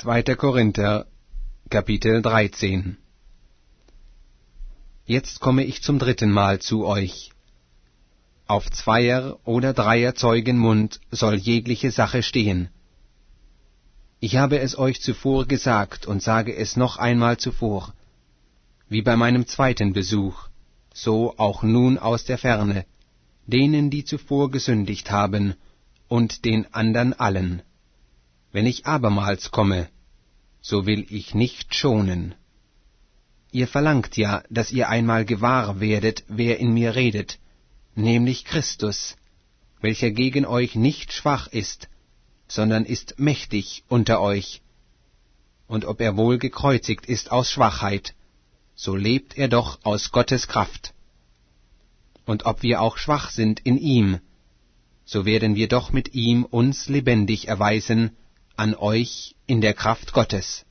2. Korinther, Kapitel 13. Jetzt komme ich zum 3. Mal zu euch. Auf 2er oder 3er Zeugen Mund soll jegliche Sache stehen. Ich habe es euch zuvor gesagt und sage es noch einmal zuvor, wie bei meinem 2. Besuch, so auch nun aus der Ferne, denen, die zuvor gesündigt haben, und den andern allen. Wenn ich abermals komme, so will ich nicht schonen. Ihr verlangt ja, dass ihr einmal gewahr werdet, wer in mir redet, nämlich Christus, welcher gegen euch nicht schwach ist, sondern ist mächtig unter euch. Und ob er wohl gekreuzigt ist aus Schwachheit, so lebt er doch aus Gottes Kraft. Und ob wir auch schwach sind in ihm, so werden wir doch mit ihm uns lebendig erweisen an euch in der Kraft Gottes.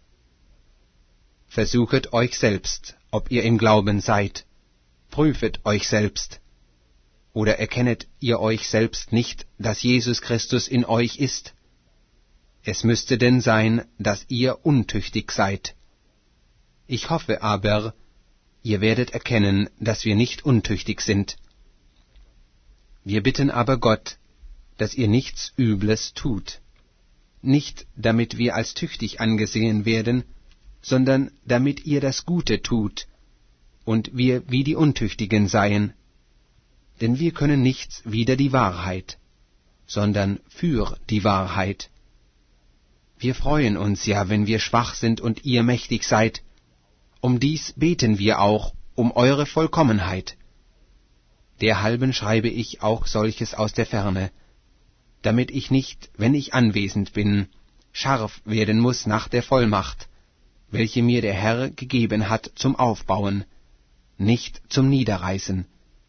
Versuchet euch selbst, ob ihr im Glauben seid, prüfet euch selbst. Oder erkennet ihr euch selbst nicht, dass Jesus Christus in euch ist? Es müsste denn sein, dass ihr untüchtig seid. Ich hoffe aber, ihr werdet erkennen, dass wir nicht untüchtig sind. Wir bitten aber Gott, dass ihr nichts Übles tut. Nicht, damit wir als tüchtig angesehen werden, sondern damit ihr das Gute tut, und wir wie die Untüchtigen seien. Denn wir können nichts wider die Wahrheit, sondern für die Wahrheit. Wir freuen uns ja, wenn wir schwach sind und ihr mächtig seid. Um dies beten wir auch, um eure Vollkommenheit. Derhalben schreibe ich auch solches aus der Ferne, damit ich nicht, wenn ich anwesend bin, scharf werden muß nach der Vollmacht, welche mir der Herr gegeben hat zum Aufbauen, nicht zum Niederreißen.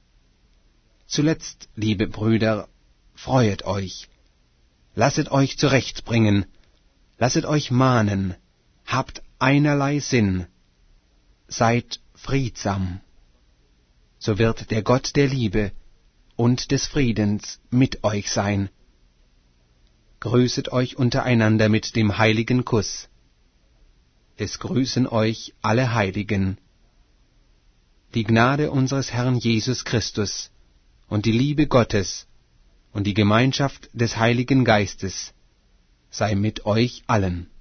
Zuletzt, liebe Brüder, freuet euch, lasset euch zurechtbringen, lasset euch mahnen, habt einerlei Sinn, seid friedsam. So wird der Gott der Liebe und des Friedens mit euch sein. Grüßet euch untereinander mit dem heiligen Kuss. Es grüßen euch alle Heiligen. Die Gnade unseres Herrn Jesus Christus und die Liebe Gottes und die Gemeinschaft des Heiligen Geistes sei mit euch allen.